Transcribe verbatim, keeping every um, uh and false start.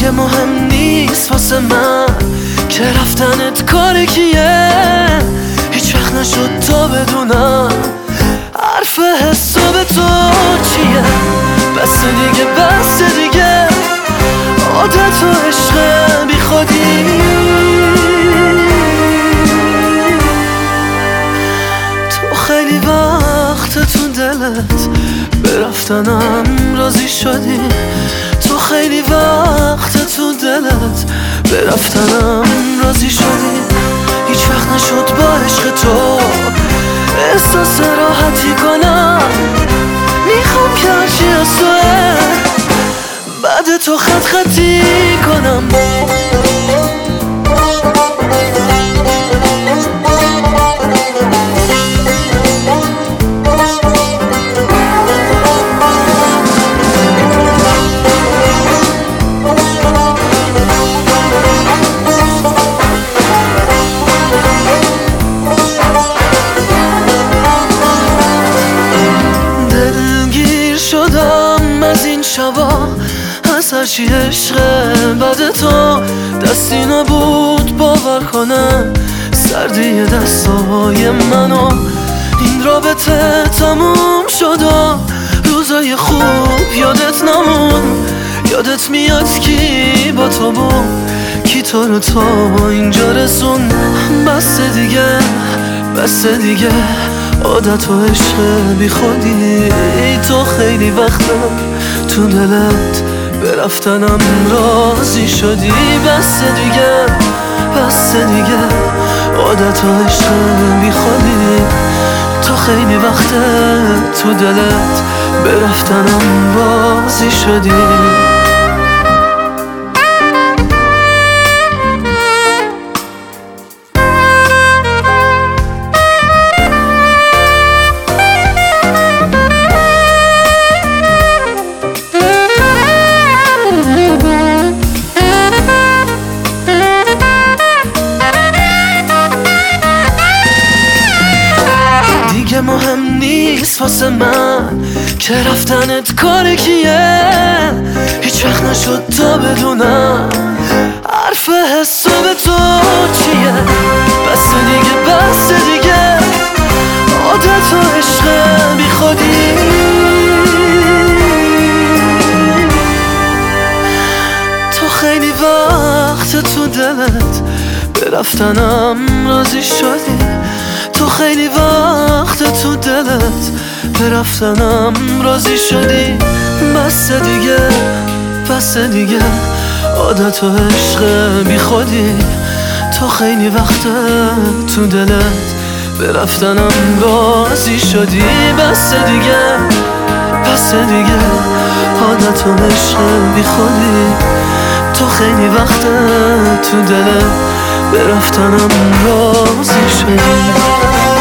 دیگه مهم نیست واسه من که رفتنت کار کیه. هیچ وقت نشد تا بدونم حرف حساب تو چیه. بس دیگه بس دیگه عادت و عشق بی خودی. تو خیلی وقت تو دلت به رفتنم راضی شدی. تو خیلی وقت تو دلت به رفتنم راضی شدی. هیچ وقت نشد با عشق تو احساس راحتی کنم. میخوام که هرچی از توه بعد تو خط خطی کنم. شدم از این شبا از هرچی عشقه بعد تو. دستی نبود باور کنم سردی دستای منو. این رابطه تموم شد و روزای خوب یادت نمون. یادت میاد کی با تو بود کی تو رو تا اینجا رسون. بس دیگه بس دیگه عادت و عشق بی خودی. تو خیلی وقتم تو دلت به رفتنم راضی شدی. بس دیگه بس دیگه عادت و عشق بی خودی. تو خیلی وقت تو دلت به رفتنم راضی شدی. دیگه مهم نیست واسه من که رفتنت کار کیه. هیچ وقت نشد تا بدونم حرف حساب تو چیه. بس دیگه بس دیگه عادت و عشق بی خودی. تو خیلی وقت تو دلت به رفتنم راضی شدی. تو خیلی وقت تو دلت به رفتنم راضی شدی. بس دیگه بس دیگه عادت و عشق بی خودی. تو خیلی وقت تو دلت به رفتنم راضی شدی. بس دیگه بس دیگه عادت و عشق بی خودی. تو خیلی وقت تو دلت به رفتنم راضی شدی.